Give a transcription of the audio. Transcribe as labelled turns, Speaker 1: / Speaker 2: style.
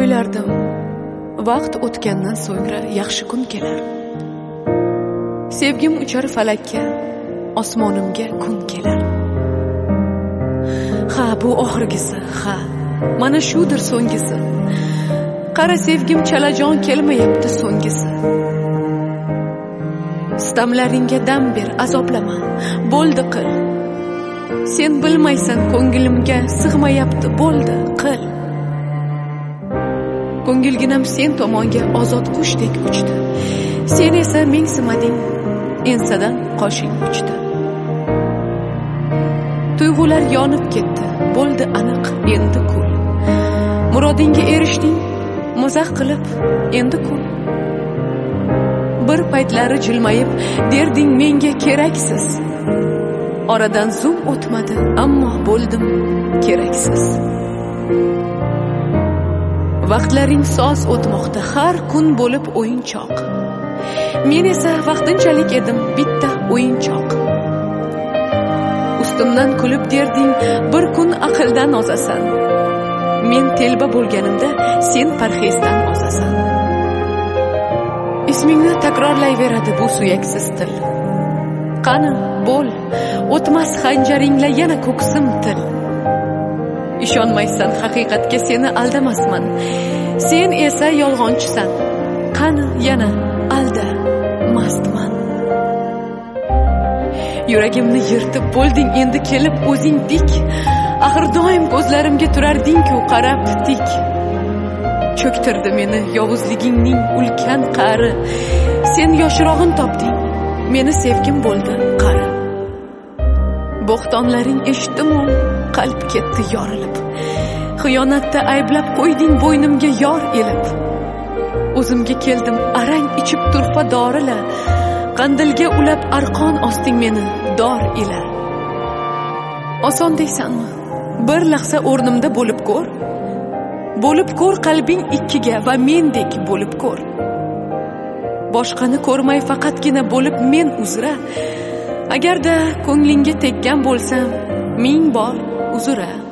Speaker 1: o'ylardim, vaqt o'tgandan so'ngra yaxshi kun kelar. Sevgim uchar falakka, osmonimga kun kelar. Ha, bu oxirgisi, ha, mana shudir so'nggisi. Qara sevgim chalajon kelmayapti so'nggisi. Sitamlaringga dam ber, azoblama, bo'ldi qil. Sen bilmaysan ko'nglimga sig'mayapti, bo'ldi qil. Ko'ngilginam sen tomonga ozod qushdek uchdi. Sen esa mensimading, ensadan qoshing uchdi. Tuyg'ular yonib ketdi, bo'ldi aniq, endi kul. Murodingga erishding, mazax qilib, endi kul. Bir paytlari jilmayib, derding menga keraksiz. Oradan zum o'tmadi, ammo bo'ldim keraksiz. Vaqtlaring soz o'tmoqda, har kun bo'lib o'yinchoq. Men esa vaqtinchalik edim, bitta o'yinchoq. Ustimdan kulib derding, bir kun aqldan ozasan. Men telba bo'lganimda, sen parhezdan ozasan. Ismingni takrorlayveradi bu suyaksiz til. Qani, bo'l, o'tmas xanjaringla yana ko'ksim til. Ishonmaysan haqiqatga, seni aldamasman. Sen esa yolg'onchisan. Qani, yana alda, mastman. Yuragimni yirtib bo'lding, endi kelib o'zing dik. Axir doim ko'zlarimga turarding-ku qarab tik. Cho'ktirdi meni yovuzligingning ulkan qari. Sen yoshrog'in topding, meni sevgim bo'ldi qari. Bo'xtonlaring eshitdim-u, qalb ketdi yorilib. Xiyonatda ayblab qo'yding bo'ynimga yor elib. O'zimga keldim, arang ichib turfa dorila. Qandilga ulab arqon osting meni dor ila. Oson deysanmi? Bir lahza o'rnimda bo'lib ko'r. Bo'lib ko'r qalbing ikkiga va mendek bo'lib ko'r. Boshqani ko'rmay faqatgina bo'lib men uzra. Agarda ko'nglingga tekkan bo'lsam, ming bor uzra.